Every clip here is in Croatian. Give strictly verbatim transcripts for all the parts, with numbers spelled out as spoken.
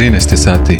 trinaest sati.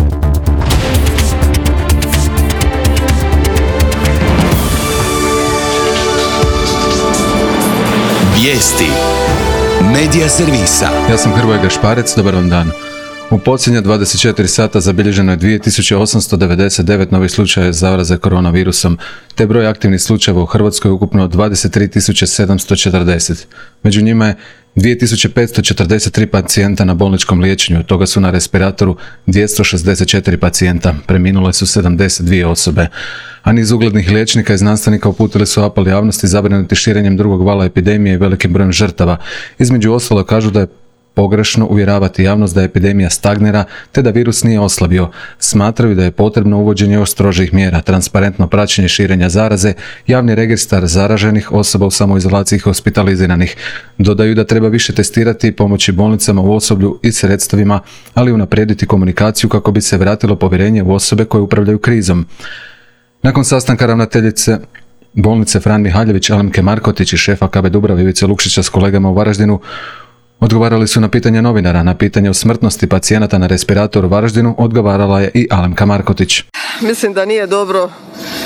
Vijesti Medija servisa. Ja sam Hrvoje Gašparec, dobar vam dan. U posljednja dvadeset četiri sata zabilježeno je dvije tisuće osamsto devedeset devet novih slučaja zaraze koronavirusom, te broj aktivnih slučajeva u Hrvatskoj ukupno dvadeset tri tisuće sedamsto četrdeset. Među njima je dvije tisuće petsto četrdeset tri pacijenta na bolničkom liječenju, od toga su na respiratoru dvjesto šezdeset četiri pacijenta, preminule su sedamdeset dvije osobe. A niz uglednih liječnika i znanstvenika uputili su apel javnosti zabrinuti širenjem drugog vala epidemije i velikim brojem žrtava. Između ostalo kažu da je pogrešno uvjeravati javnost da epidemija stagnira te da virus nije oslabio. Smatraju da je potrebno uvođenje još strožih mjera, transparentno praćenje širenja zaraze, javni registar zaraženih osoba u samoizolaciji i hospitaliziranih. Dodaju da treba više testirati i pomoći bolnicama u osoblju i sredstvima, ali unaprijediti komunikaciju kako bi se vratilo povjerenje u osobe koje upravljaju krizom. Nakon sastanka ravnateljice bolnice Fran Mihaljević, Alemke Markotić i šefa K B Dubrave Ivice Lukšića s kolegama u Varaždinu, odgovarali su na pitanja novinara. Na pitanje o smrtnosti pacijenata na respiratoru u Varaždinu odgovarala je i Alemka Markotić. Mislim da nije dobro uh,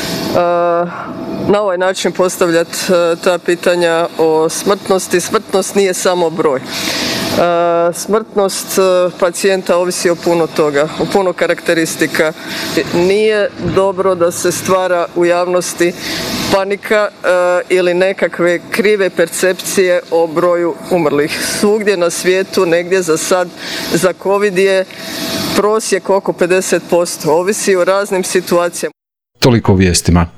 na ovaj način postavljati uh, ta pitanja o smrtnosti. Smrtnost nije samo broj. Uh, smrtnost uh, pacijenta ovisi o puno toga, o puno karakteristika. Nije dobro da se stvara u javnosti panika uh, ili nekakve krive percepcije o broju umrlih. Svugdje na svijetu, negdje za sad, za COVID je prosjek oko pedeset posto, ovisi o raznim situacijama. Toliko o vijestima.